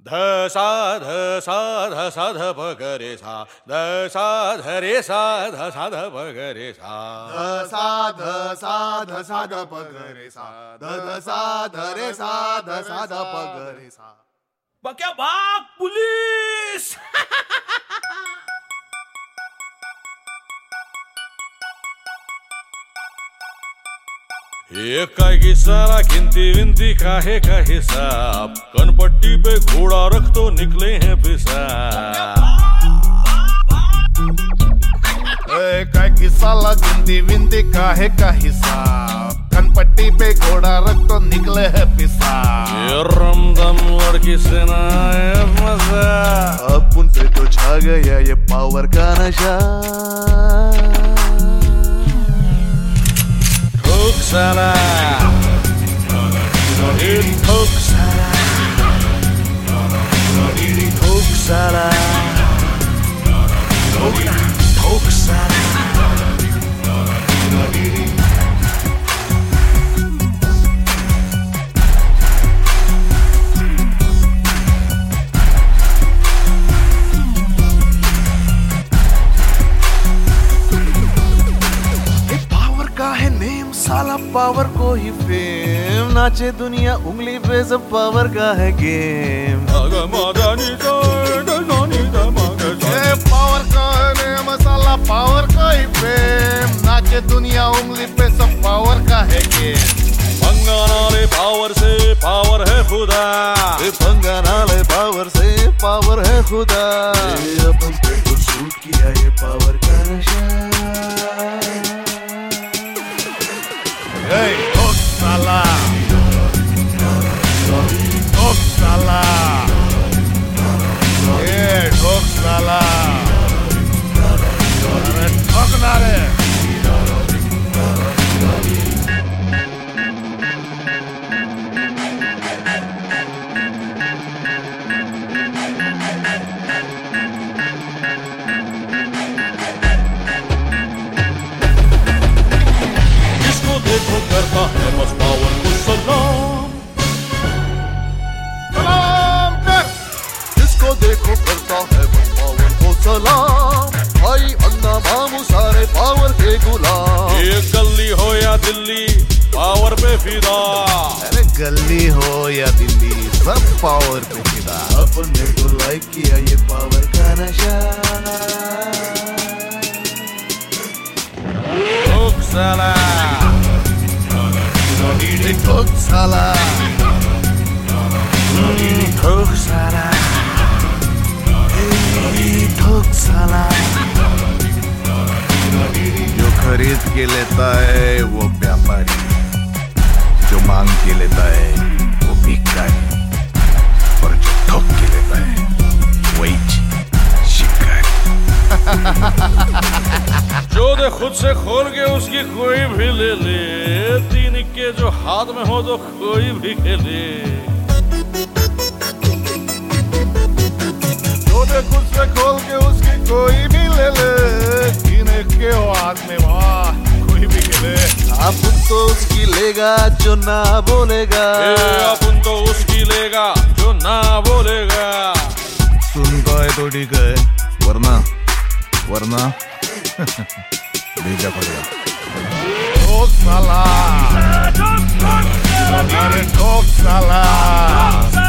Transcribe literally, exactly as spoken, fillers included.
ध सा ध सा ध सा ध प ग रे सा ध सा ध रे सा ध सा ध प ग रे सा ध सा ध सा ध सा ध प ग रे सा ध ध सा ध रे सा ध सा ध प ग रे सा. बक्या भाग पुलिस. एक का सारा गिनती विनती का है का हिसाब कनपट्टी पे घोड़ा रख तो निकले हैं पेशाब. काय की साला गिनती विनती का है का हिसाब कनपट्टी पे घोड़ा रख तो निकले है पेशाब. ये रमदम लड़की से ना है मजा अपन पे तो छा गया ये पावर का नशा. ठोक साला ठोक साला ठोक साला ठोक साला. साला पावर को ही फेम नाचे दुनिया उंगली पे सब पावर का है गेम. पावर का है नेम साला पावर का ही फेम नाचे दुनिया उंगली पे सब पावर का है गेम. पंगानाले पावर से पावर है खुदा पंगानाले पावर से पावर है खुदा. अपन पे तो सूट किया ये पावर का नशा. Hey, ठोक साला ठोक साला ये ठोक साला अरे ठोकना रे. देखो करता है बस पावर को सलाम सलाम कर. जिसको देखो करता है बस पावर को सलाम. भाई अन्ना मामू सारे पावर के गुलाम. ये गली हो या दिल्ली पावर पे फिदा. अरे गली हो या दिल्ली सब पावर पे फिदा. अपन ने तो लाइक किया ये पावर का नशा. ठोक साला ठोक साला ठोक साला ठोक साला. जो खरीद के लेता है वो व्यापारी जो मांग के लेता है वो भिखारी और जो ठोक के लेता है वही शिकारी. जो दे खुद से खोल के उसकी कोई भी ले ले. तीन के जो हाथ में हो तो कोई भी खेले. जो दे खुद से खोल के उसकी कोई भी ले ले. तीन के हो हाथ में वाह कोई भी खेले. अपन तो उसकी लेगा जो ना बोलेगा. अपन तो उसकी लेगा जो ना बोलेगा. सुनता है तो ठीक है वरना वरना भेजा पड़ेगा. ठोक साला अरे ठोक साला.